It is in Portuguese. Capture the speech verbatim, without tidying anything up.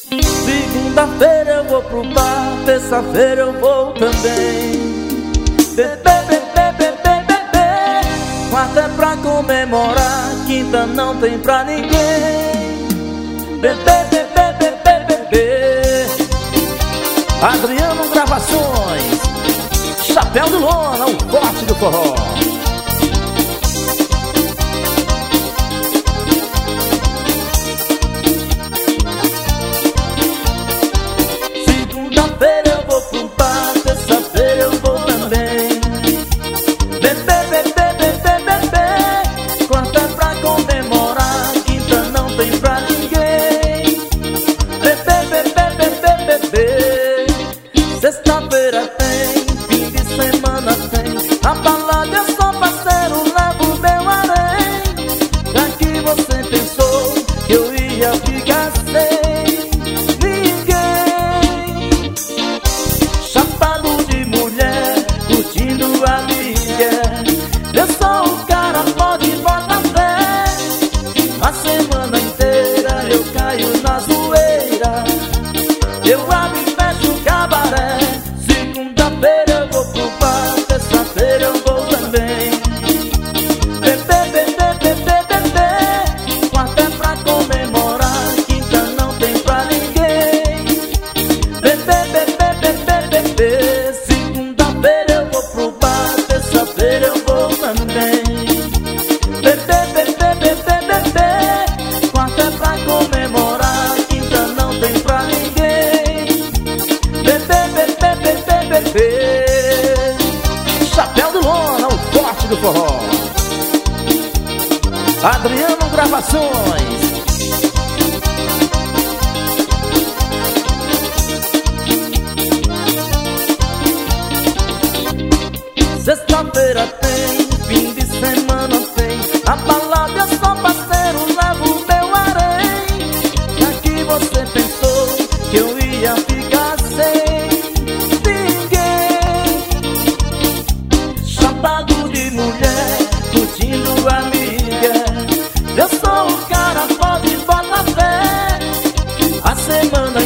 Segunda-feira eu vou pro bar, terça-feira eu vou também. Bebê, bebê, bebê, bebê. Quarta é pra comemorar, quinta não tem pra ninguém. Bebê, bebê, bebê, bebê. Adriano Gravações, Chapéu de Lona, o corte do forró. Segunda-feira eu vou pro bar, terça-feira eu vou também. Bebê, bebê, bebê, bebê. Quarta é pra comemorar, quinta não tem pra ninguém. Bebê, bebê, bebê, bebê. Sexta-feira tem, fim de semana tem. Na balada eu sou parceiro, levo meu harém. Já que você pensou que eu ia ficar sem ninguém. Chapado de mulher, curtindo a liga. Eu sou o cara, pode botar fé. A semana inteira eu caio na zoeira. Eu abro e fecho o cabaré. Segunda-feira eu vou pro bar, terça-feira eu vou também. Bebê, bebê, bebê, bebê. Quarta é pra comemorar, quinta não tem pra ninguém. Bebê, bebê, bebê, bebê. Segunda-feira eu vou pro bar, terça-feira eu vou também. Bebê, bebê, bebê, bebê. Quarta é pra comemorar, quinta não tem pra ninguém. Bebê, bebê, bebê, bebê. Chapéu de Lona, o corte do forró. Adriano Gravações. Sexta-feira tem, fim de semana tem. Na balada eu sou parceiro, levo meu harém. Já que você pensou que eu ia ficar sem ninguém. Chapado de mulher, curtindo amiga. Eu sou o cara, pode botar fé. A semana